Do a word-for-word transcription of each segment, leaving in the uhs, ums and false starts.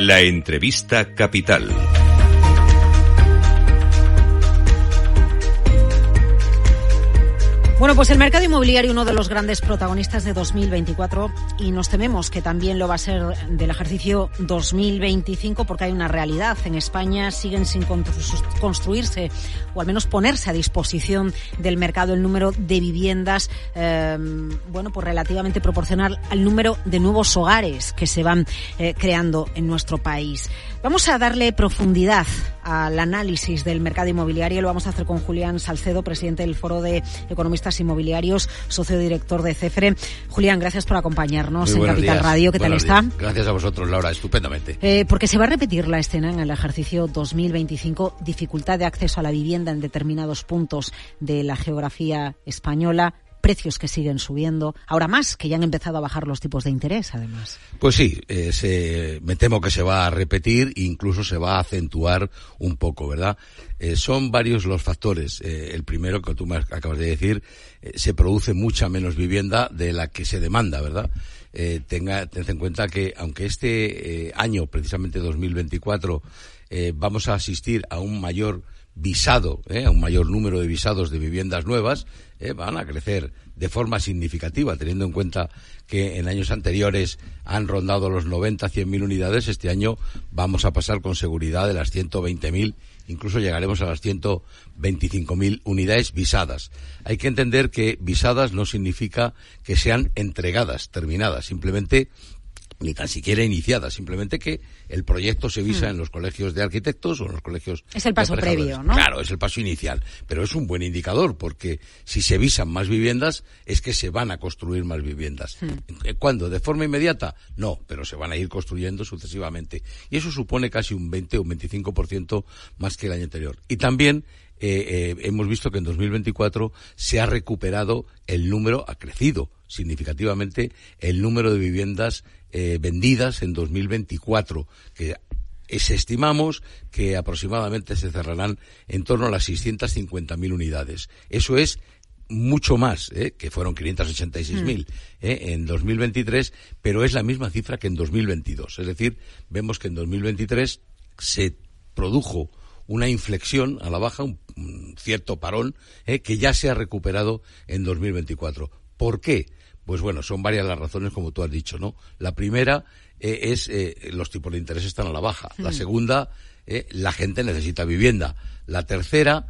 La entrevista capital. Bueno, pues el mercado inmobiliario, uno de los grandes protagonistas de dos mil veinticuatro, y nos tememos que también lo va a ser del ejercicio dos mil veinticinco, porque hay una realidad. En España siguen sin construirse, o al menos ponerse a disposición del mercado, el número de viviendas, eh, bueno, pues relativamente proporcional al número de nuevos hogares que se van eh, creando en nuestro país. Vamos a darle profundidad al análisis del mercado inmobiliario. Lo vamos a hacer con Julián Salcedo, presidente del Foro de Economistas Inmobiliarios, socio director de CEFRE. Julián, gracias por acompañarnos en Capital días. Radio. ¿Qué buenos tal días. está? Gracias a vosotros, Laura, estupendamente. Eh, porque se va a repetir la escena en el ejercicio dos mil veinticinco, dificultad de acceso a la vivienda en determinados puntos de la geografía española, precios que siguen subiendo, ahora más, que ya han empezado a bajar los tipos de interés, además. Pues sí, eh, se, me temo que se va a repetir e incluso se va a acentuar un poco, ¿verdad? Eh, son varios los factores. Eh, el primero, que tú me acabas de decir, eh, se produce mucha menos vivienda de la que se demanda, ¿verdad? Eh, tenga, tened en cuenta que aunque este eh, año, precisamente dos mil veinticuatro, eh, vamos a asistir a un mayor visado, eh, a un mayor número de visados de viviendas nuevas, eh, van a crecer de forma significativa, teniendo en cuenta que en años anteriores han rondado los noventa, cien mil unidades. Este año vamos a pasar con seguridad de las ciento veinte mil, incluso llegaremos a las ciento veinticinco mil unidades visadas. Hay que entender que visadas no significa que sean entregadas, terminadas, simplemente ni tan siquiera iniciada, simplemente que el proyecto se visa mm. en los colegios de arquitectos o en los colegios Es el paso previo, ¿no? Claro, es el paso inicial, pero es un buen indicador, porque si se visan más viviendas, es que se van a construir más viviendas. Mm. ¿Cuándo? ¿De forma inmediata? No, pero se van a ir construyendo sucesivamente. Y eso supone casi un veinte o un veinticinco por ciento más que el año anterior. Y también Eh, eh, hemos visto que en dos mil veinticuatro se ha recuperado el número, ha crecido significativamente el número de viviendas eh, vendidas en dos mil veinticuatro, que es, estimamos que aproximadamente se cerrarán en torno a las seiscientas cincuenta mil unidades. Eso es mucho más, ¿eh? que fueron quinientas ochenta y seis mil ¿eh? en dos mil veintitrés, pero es la misma cifra que en dos mil veintidós. Es decir, vemos que en dos mil veintitrés se produjo una inflexión a la baja, un, un cierto parón, eh, que ya se ha recuperado en dos mil veinticuatro. ¿Por qué? Pues bueno, son varias las razones, como tú has dicho, ¿no? La primera eh, es eh, los tipos de interés están a la baja. Mm. La segunda, eh, la gente necesita vivienda. La tercera,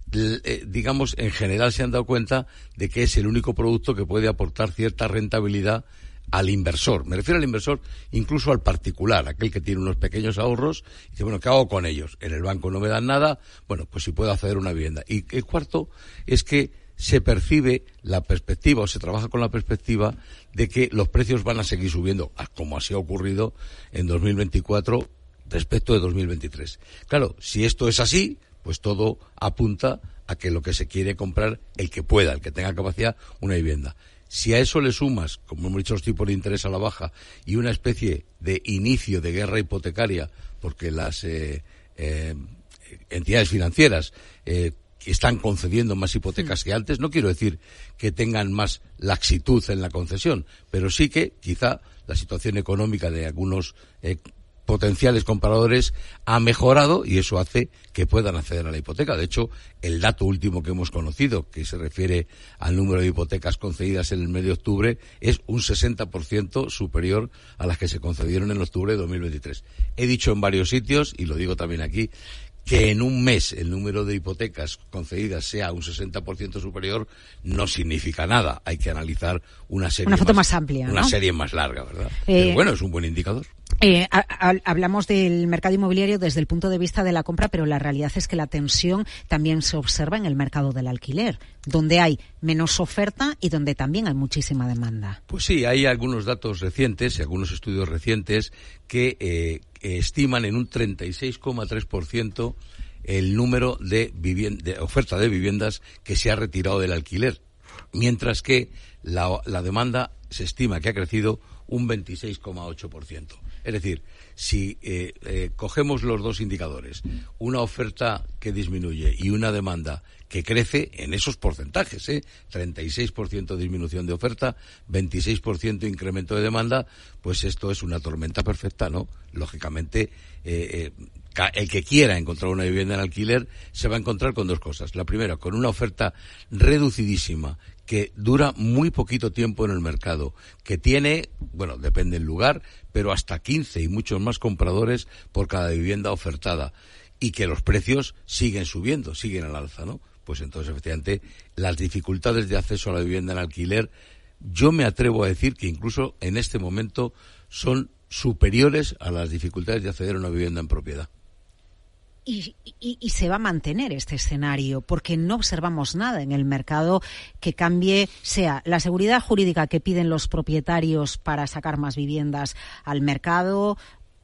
eh, digamos, en general se han dado cuenta de que es el único producto que puede aportar cierta rentabilidad al inversor. Me refiero al inversor, incluso al particular, aquel que tiene unos pequeños ahorros y dice, bueno, ¿qué hago con ellos? En el banco no me dan nada, bueno, pues si puedo acceder a una vivienda. Y el cuarto es que se percibe la perspectiva, o se trabaja con la perspectiva de que los precios van a seguir subiendo, como así ha ocurrido en dos mil veinticuatro respecto de dos mil veintitrés. Claro, si esto es así, pues todo apunta a que lo que se quiere comprar, el que pueda, el que tenga capacidad, una vivienda. Si a eso le sumas, como hemos dicho, los tipos de interés a la baja y una especie de inicio de guerra hipotecaria, porque las eh, eh, entidades financieras eh, están concediendo más hipotecas sí. que antes, no quiero decir que tengan más laxitud en la concesión, pero sí que quizá la situación económica de algunos eh, potenciales compradores ha mejorado y eso hace que puedan acceder a la hipoteca. De hecho, el dato último que hemos conocido, que se refiere al número de hipotecas concedidas en el mes de octubre, es un sesenta por ciento superior a las que se concedieron en octubre de dos mil veintitrés. He dicho en varios sitios, y lo digo también aquí, que en un mes el número de hipotecas concedidas sea un sesenta por ciento superior no significa nada. Hay que analizar una serie una foto más, más amplia, una ¿no? serie más larga, ¿verdad? Eh, Pero bueno, es un buen indicador. Eh, a, a, hablamos del mercado inmobiliario desde el punto de vista de la compra, pero la realidad es que la tensión también se observa en el mercado del alquiler, donde hay menos oferta y donde también hay muchísima demanda. Pues sí, hay algunos datos recientes y algunos estudios recientes que eh, estiman en un treinta y seis coma tres por ciento el número de, vivien- de oferta de viviendas que se ha retirado del alquiler, mientras que la, la demanda se estima que ha crecido un veintiséis coma ocho por ciento. Es decir, si eh, eh, cogemos los dos indicadores, una oferta que disminuye y una demanda que crece en esos porcentajes, ¿eh? treinta y seis por ciento disminución de oferta, veintiséis por ciento incremento de demanda, pues esto es una tormenta perfecta, ¿no? Lógicamente, eh, eh, el que quiera encontrar una vivienda en alquiler se va a encontrar con dos cosas. La primera, con una oferta reducidísima que dura muy poquito tiempo en el mercado, que tiene, bueno, depende del lugar, pero hasta quince y muchos más compradores por cada vivienda ofertada, y que los precios siguen subiendo, siguen al alza, ¿no? Pues entonces, efectivamente, las dificultades de acceso a la vivienda en alquiler, yo me atrevo a decir que incluso en este momento son superiores a las dificultades de acceder a una vivienda en propiedad. Y, y, y se va a mantener este escenario, porque no observamos nada en el mercado que cambie, sea la seguridad jurídica que piden los propietarios para sacar más viviendas al mercado,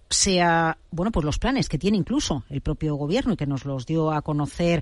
sea, bueno, pues los planes que tiene incluso el propio gobierno y que nos los dio a conocer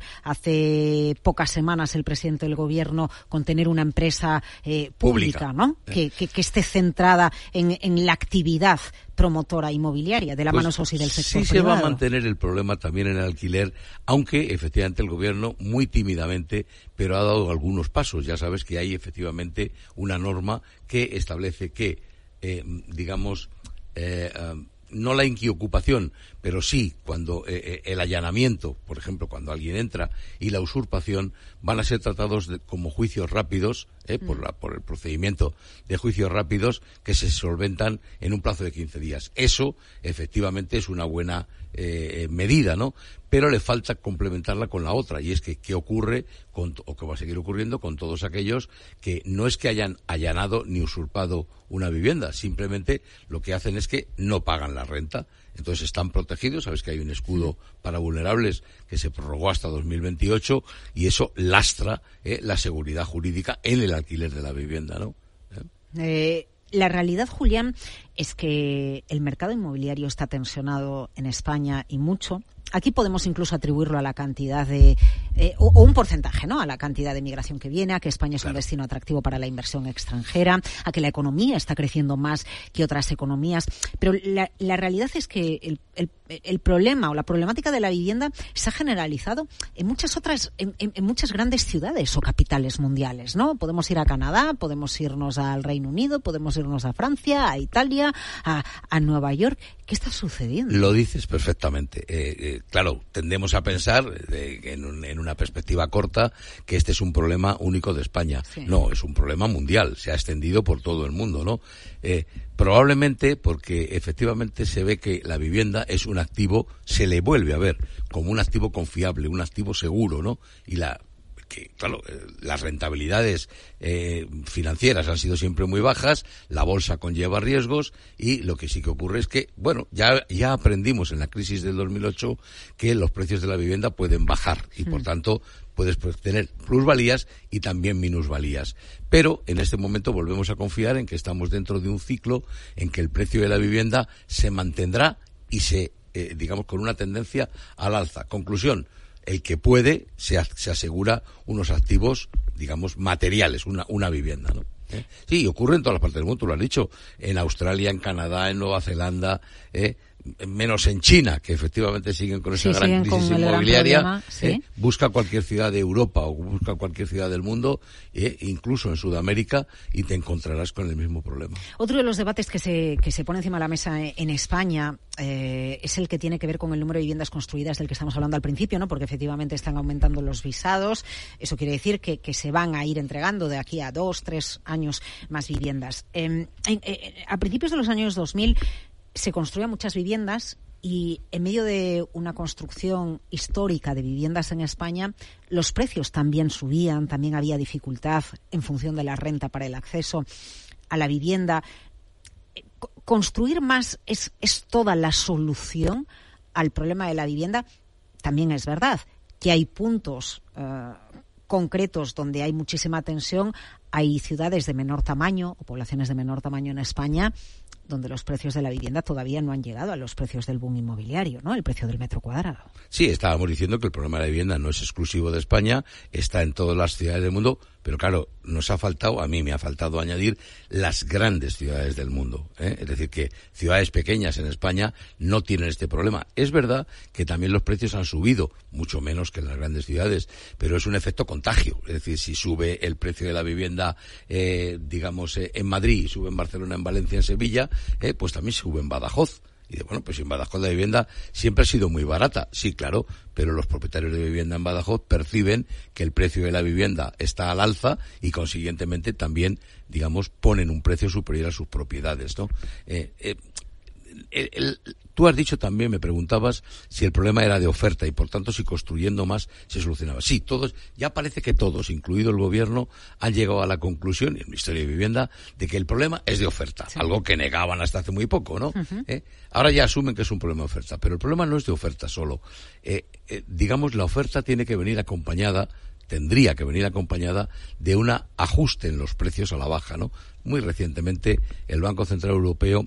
hace pocas semanas el presidente del gobierno, con tener una empresa eh, pública, pública, ¿no? Eh. Que, que, que esté centrada en, en la actividad promotora inmobiliaria, de la pues mano, eso sí, del sector sí privado. Se va a mantener el problema también en el alquiler, aunque efectivamente el gobierno muy tímidamente, pero ha dado algunos pasos. Ya sabes que hay efectivamente una norma que establece que, eh, digamos, eh, um, no la inquiocupación, pero sí cuando eh, el allanamiento, por ejemplo, cuando alguien entra, y la usurpación van a ser tratados de, como juicios rápidos, eh, mm. por, la, por el procedimiento de juicios rápidos que se solventan en un plazo de quince días. Eso, efectivamente, es una buena eh, medida, ¿no? Pero le falta complementarla con la otra, y es que qué ocurre, con, o que va a seguir ocurriendo con todos aquellos que no es que hayan allanado ni usurpado una vivienda, simplemente lo que hacen es que no pagan la renta. Entonces están protegidos, sabes que hay un escudo para vulnerables que se prorrogó hasta dos mil veintiocho, y eso lastra eh, la seguridad jurídica en el alquiler de la vivienda, ¿no? ¿Eh? Eh... La realidad, Julián, es que el mercado inmobiliario está tensionado en España, y mucho. Aquí podemos incluso atribuirlo a la cantidad de, eh, o, o un porcentaje, ¿no? A la cantidad de migración que viene, a que España es claro. un destino atractivo para la inversión extranjera, a que la economía está creciendo más que otras economías. Pero la, la realidad es que el, el, el problema o la problemática de la vivienda se ha generalizado en muchas otras, en, en, en muchas grandes ciudades o capitales mundiales, ¿no? Podemos ir a Canadá, podemos irnos al Reino Unido, podemos irnos a Francia, a Italia, a, a Nueva York. ¿Qué está sucediendo? Lo dices perfectamente. Eh, eh, claro, tendemos a pensar eh, en, un, en una perspectiva corta que este es un problema único de España. Sí. No, es un problema mundial. Se ha extendido por todo el mundo, ¿no? Eh, probablemente porque efectivamente se ve que la vivienda es un activo, se le vuelve a ver como un activo confiable, un activo seguro, ¿no? Y la que, claro, las rentabilidades eh, financieras han sido siempre muy bajas, la bolsa conlleva riesgos, y lo que sí que ocurre es que, bueno, ya ya aprendimos en la crisis del dos mil ocho que los precios de la vivienda pueden bajar, y por tanto puedes tener plusvalías y también minusvalías. Pero en este momento volvemos a confiar en que estamos dentro de un ciclo en que el precio de la vivienda se mantendrá y se, eh, digamos, con una tendencia al alza. Conclusión: el que puede se, se asegura unos activos, digamos, materiales, una, una vivienda, ¿no? ¿Eh? Sí, ocurre en todas las partes del mundo, tú lo has dicho, en Australia, en Canadá, en Nueva Zelanda, ¿eh? menos en China, que efectivamente siguen con esa sí, gran crisis inmobiliaria. Gran problema, ¿sí? eh, busca cualquier ciudad de Europa o busca cualquier ciudad del mundo, eh, incluso en Sudamérica, y te encontrarás con el mismo problema. Otro de los debates que se que se pone encima de la mesa en España eh, es el que tiene que ver con el número de viviendas construidas del que estamos hablando al principio, ¿no? Porque efectivamente están aumentando los visados. Eso quiere decir que, que se van a ir entregando de aquí a dos, tres años más viviendas. Eh, eh, eh, a principios de los años dos mil se construían muchas viviendas, y en medio de una construcción histórica de viviendas en España, los precios también subían, también había dificultad en función de la renta para el acceso a la vivienda. ¿Construir más es, es toda la solución al problema de la vivienda? También es verdad que hay puntos uh, concretos donde hay muchísima tensión. Hay ciudades de menor tamaño o poblaciones de menor tamaño en España donde los precios de la vivienda todavía no han llegado a los precios del boom inmobiliario, ¿no? El precio del metro cuadrado. Sí, estábamos diciendo que el problema de la vivienda no es exclusivo de España, está en todas las ciudades del mundo, Pero claro, nos ha faltado, a mí me ha faltado añadir las grandes ciudades del mundo, ¿eh? Es decir, que ciudades pequeñas en España no tienen este problema. Es verdad que también los precios han subido, mucho menos que en las grandes ciudades, pero es un efecto contagio. Es decir, si sube el precio de la vivienda, eh, digamos, eh, en Madrid, sube en Barcelona, en Valencia, en Sevilla, eh, pues también sube en Badajoz. Y de, bueno, pues en Badajoz la vivienda siempre ha sido muy barata, sí, claro, pero los propietarios de vivienda en Badajoz perciben que el precio de la vivienda está al alza y consiguientemente también, digamos, ponen un precio superior a sus propiedades, ¿no? Eh, eh, el, el, tú has dicho también, me preguntabas si el problema era de oferta y por tanto si construyendo más se solucionaba. Sí, todos, ya parece que todos, incluido el gobierno, han llegado a la conclusión, y el Ministerio de Vivienda, de que el problema es de oferta, sí. Algo que negaban hasta hace muy poco, ¿no? Uh-huh. ¿Eh? Ahora ya asumen que es un problema de oferta, pero el problema no es de oferta solo. Eh, eh, digamos, la oferta tiene que venir acompañada, tendría que venir acompañada de un ajuste en los precios a la baja, ¿no? Muy recientemente el Banco Central Europeo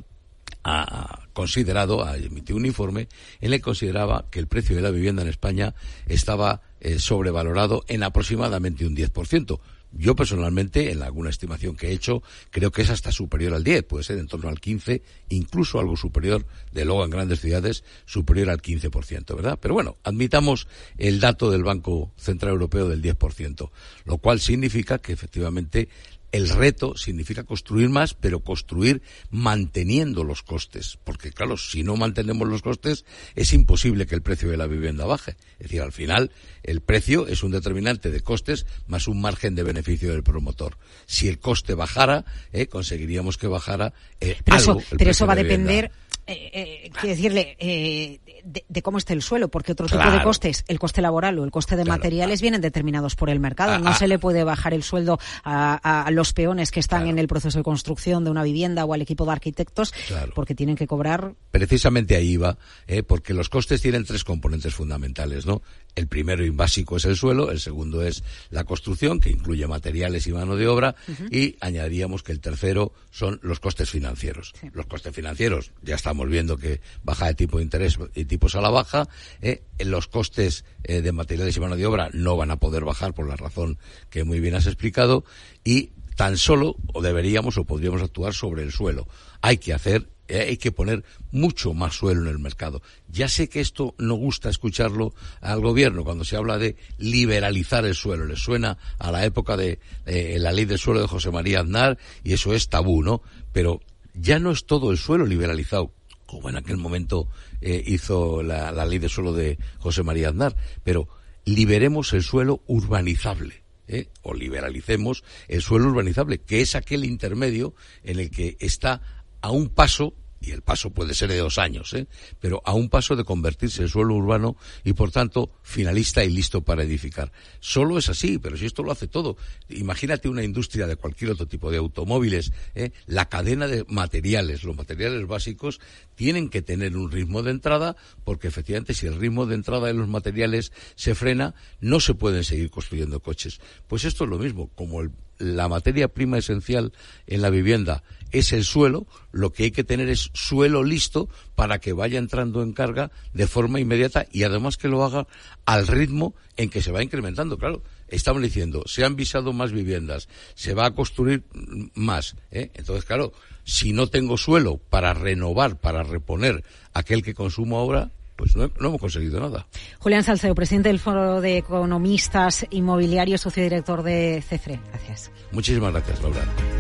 ha considerado, ha emitido un informe en el que consideraba que el precio de la vivienda en España estaba eh, sobrevalorado en aproximadamente un diez por ciento. Yo personalmente, en alguna estimación que he hecho, creo que es hasta superior al diez, puede ser en torno al quince, incluso algo superior, de luego en grandes ciudades, superior al quince por ciento, ¿verdad? Pero bueno, admitamos el dato del Banco Central Europeo del diez por ciento, lo cual significa que efectivamente el reto significa construir más, pero construir manteniendo los costes. Porque, claro, si no mantenemos los costes, es imposible que el precio de la vivienda baje. Es decir, al final, el precio es un determinante de costes más un margen de beneficio del promotor. Si el coste bajara, eh, conseguiríamos que bajara eh, pero algo. Eso, pero eso va a depender... Eh, eh, quiero decirle, eh, de, de cómo esté el suelo, porque otro claro. tipo de costes, el coste laboral o el coste de claro. materiales, vienen determinados por el mercado. Ah, no ah, se le puede bajar el sueldo a, a los peones que están claro. en el proceso de construcción de una vivienda o al equipo de arquitectos, claro. porque tienen que cobrar. Precisamente ahí va, eh, porque los costes tienen tres componentes fundamentales, ¿no? El primero y básico es el suelo, el segundo es la construcción, que incluye materiales y mano de obra, uh-huh. y añadiríamos que el tercero son los costes financieros. Sí. Los costes financieros, ya estamos viendo que baja de tipo de interés y tipos a la baja, eh, los costes eh, de materiales y mano de obra no van a poder bajar por la razón que muy bien has explicado, y tan solo, o deberíamos o podríamos actuar sobre el suelo. Hay que hacer hay que poner mucho más suelo en el mercado. Ya sé que esto no gusta escucharlo al gobierno cuando se habla de liberalizar el suelo. Les suena a la época de eh, la ley del suelo de José María Aznar y eso es tabú, ¿no? Pero ya no es todo el suelo liberalizado, como en aquel momento eh, hizo la, la ley del suelo de José María Aznar, pero liberemos el suelo urbanizable. ¿Eh? O liberalicemos el suelo urbanizable, que es aquel intermedio en el que está a un paso, y el paso puede ser de dos años, ¿eh? pero a un paso de convertirse en suelo urbano y, por tanto, finalista y listo para edificar. Solo es así, pero si esto lo hace todo. Imagínate una industria de cualquier otro tipo de automóviles, ¿eh? La cadena de materiales, los materiales básicos, tienen que tener un ritmo de entrada, porque efectivamente si el ritmo de entrada de los materiales se frena, no se pueden seguir construyendo coches. Pues esto es lo mismo, como el la materia prima esencial en la vivienda es el suelo, lo que hay que tener es suelo listo para que vaya entrando en carga de forma inmediata y además que lo haga al ritmo en que se va incrementando. Claro, estamos diciendo, se han visado más viviendas, se va a construir más, ¿eh? Entonces, claro, si no tengo suelo para renovar, para reponer aquel que consumo ahora, pues no, no hemos conseguido nada. Julián Salceo, presidente del Foro de Economistas Inmobiliarios, socio director de CEFRE. Gracias. Muchísimas gracias, Laura.